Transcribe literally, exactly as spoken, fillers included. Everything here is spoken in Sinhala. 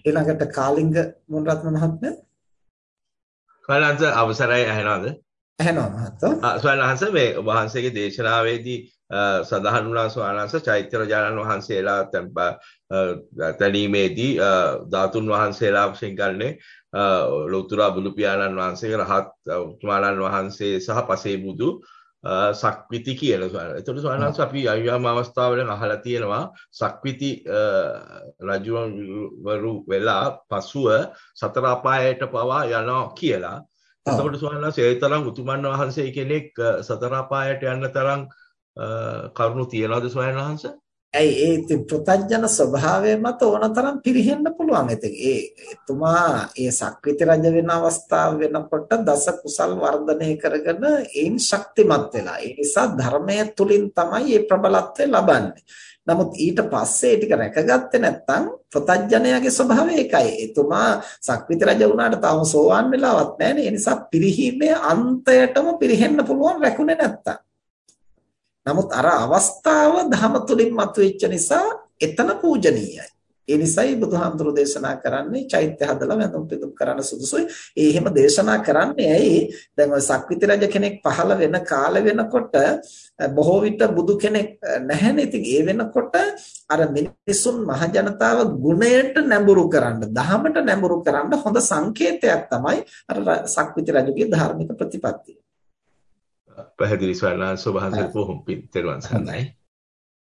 ඊළඟට කාලිංග මුණරත්න මහත්මයා ස්වාමීන් වහන්සේ අවසරයි ඇහෙනවද? ඇහෙනවා මහත්තයෝ. ආ, ස්වාමීන් වහන්සේ මේ ඔබ වහන්සේගේ දේශනාවේදී අ, සඳහන් වුණා ස්වාමීන් වහන්සේ චෛත්‍ය රජාණන් වහන්සේලා තැන්ප තැනීමේදී අ, ධාතුන් වහන්සේලා වශයෙන් ගන්නේ ලෞතර බුදු පියාණන් වහන්සේගේ රහත් උතුමාණන් වහන්සේ සහ පසේ බුදු සක්විති කියලා ස්වාමීන් වහන්සේ. ඒතකොට ස්වාමීන් වහන්සේ අපි අයම් අවස්ථාවලින් අහලා තියෙනවා සක්විති රජවරු වෙලා පසුව සතර අපායට පවා යනවා කියලා. එතකොට ස්වාමීන් වහන්සේ ඒ තරම් උතුමන් වහන්සේ කෙනෙක් සතර අපායට යන්න තරම් කරුණු තියනවාද ස්වාමීන් වහන්සේ? ඇයි ඒ ඉතින් ප්‍රත්‍යඥ ස්වභාවය මත ඕනතරම් පිරෙහෙන්න පුළුවන්. ඉතින් ඒ එතුමා ඒ සක්විති රජ වෙන අවස්ථාව වෙනකොට දස කුසල් වර්ධනය කරගෙන ඒන් ශක්තිමත් වෙලා. ඒ නිසා ධර්මයේ තුලින් තමයි මේ ප්‍රබලත්වය ලබන්නේ. නමුත් ඊට පස්සේ ටික රැකගත්තේ නැත්නම් ප්‍රත්‍යඥයාගේ ස්වභාවය ඒකයි. එතුමා සක්විති රජ වුණාට තාම සෝවාන් වෙලාවක් නැහැ. ඒ නිසා පිරිහීමේ අන්තයටම පිරෙහෙන්න පුළුවන් රැකුනේ නැත්තම්. නමුත් අර අවස්ථාව ධම තුලින් මතුවෙච්ච නිසා එතන පූජනීයයි. ඒ නිසායි බුදුහාමුදුරු දේශනා කරන්නේ චෛත්‍ය හදලා වැඳුම් පිදුම් කරන්න සුදුසුයි. ඒ එහෙම දේශනා කරන්නේ ඇයි? දැන් ඔය සක්විති රජ කෙනෙක් පහළ වෙන කාලෙ වෙනකොට බොහෝ විට බුදු කෙනෙක් නැහැනේ. ඉතින් ඒ වෙනකොට අර මිනිසුන් මහ ජනතාව ගුණයට නැඹුරු කරන්න, දහමට නැඹුරු කරන්න හොඳ සංකේතයක් තමයි අර සක්විති රජුගේ ධාර්මික ප්‍රතිපත්තිය. පැහැදිලි ස්වාමීන් වහන්සේ ඔබ වහන්සේට බොහොම පින් තෙරුවන් සරණයි.